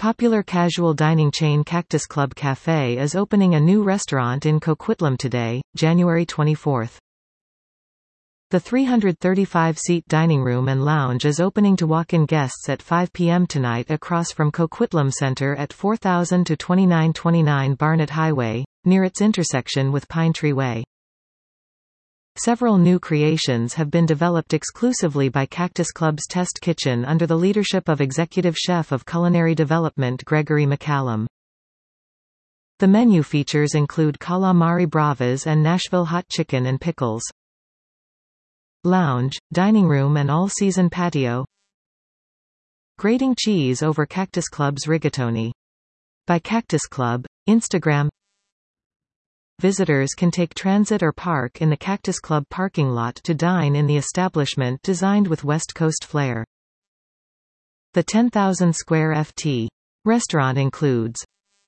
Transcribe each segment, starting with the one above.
Popular casual dining chain Cactus Club Café is opening a new restaurant in Coquitlam today, January 24. The 335-seat dining room and lounge is opening to walk-in guests at 5 p.m. tonight across from Coquitlam Center at 4000 to 2929 Barnett Highway, near its intersection with Pine Tree Way. Several new creations have been developed exclusively by Cactus Club's test kitchen under the leadership of Executive Chef of Culinary Development Gregory McCallum. The menu features include calamari bravas and Nashville hot chicken and pickles. Lounge, dining room and all-season patio. Grating cheese over Cactus Club's rigatoni. By Cactus Club, Instagram. Visitors can take transit or park in the Cactus Club parking lot to dine in the establishment designed with West Coast flair. The 10,000 square ft. Restaurant includes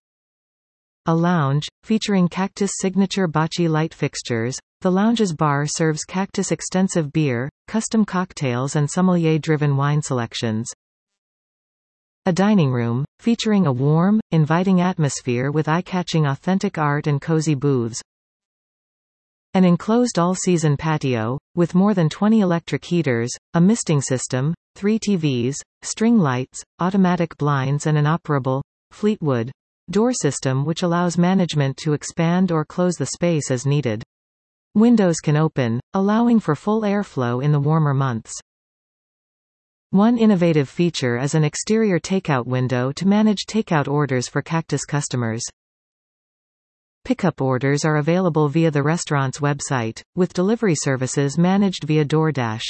a lounge, featuring Cactus signature bocce light fixtures. The lounge's bar serves Cactus extensive beer, custom cocktails and sommelier-driven wine selections. A dining room, featuring a warm, inviting atmosphere with eye-catching authentic art and cozy booths. An enclosed all-season patio, with more than 20 electric heaters, a misting system, 3 TVs, string lights, automatic blinds and an operable, Fleetwood door system which allows management to expand or close the space as needed. Windows can open, allowing for full airflow in the warmer months. One innovative feature is an exterior takeout window to manage takeout orders for Cactus customers. Pickup orders are available via the restaurant's website, with delivery services managed via DoorDash.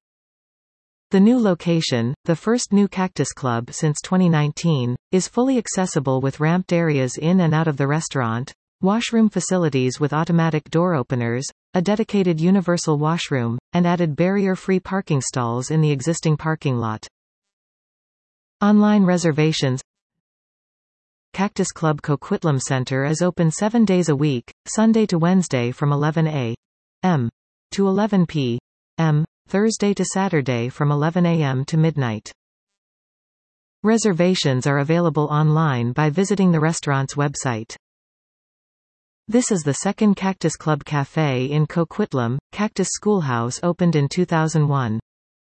The new location, the first new Cactus Club since 2019, is fully accessible with ramped areas in and out of the restaurant, washroom facilities with automatic door openers, a dedicated universal washroom, and added barrier-free parking stalls in the existing parking lot. Online reservations. Cactus Club Coquitlam Center is open 7 days a week, Sunday to Wednesday from 11 a.m. to 11 p.m., Thursday to Saturday from 11 a.m. to midnight. Reservations are available online by visiting the restaurant's website. This is the second Cactus Club Café in Coquitlam. Cactus Schoolhouse opened in 2001.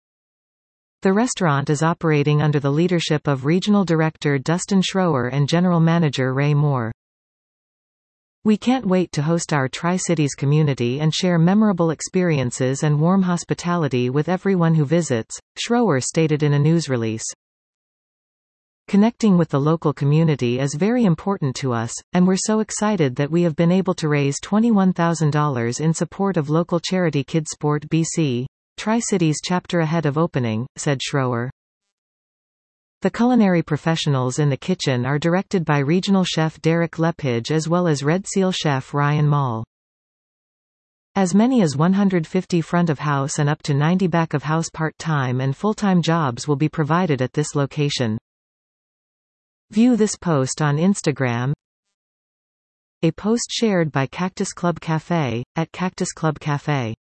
The restaurant is operating under the leadership of Regional Director Dustin Schroer and General Manager Ray Moore. We can't wait to host our Tri-Cities community and share memorable experiences and warm hospitality with everyone who visits, Schroer stated in a news release. Connecting with the local community is very important to us, and we're so excited that we have been able to raise $21,000 in support of local charity Kidsport BC, Tri-Cities chapter ahead of opening, said Schroer. The culinary professionals in the kitchen are directed by Regional Chef Derek Lepage as well as Red Seal Chef Ryan Mall. As many as 150 front of house and up to 90 back of house part-time and full-time jobs will be provided at this location. View this post on Instagram. A post shared by Cactus Club Café, @Cactus Club Café.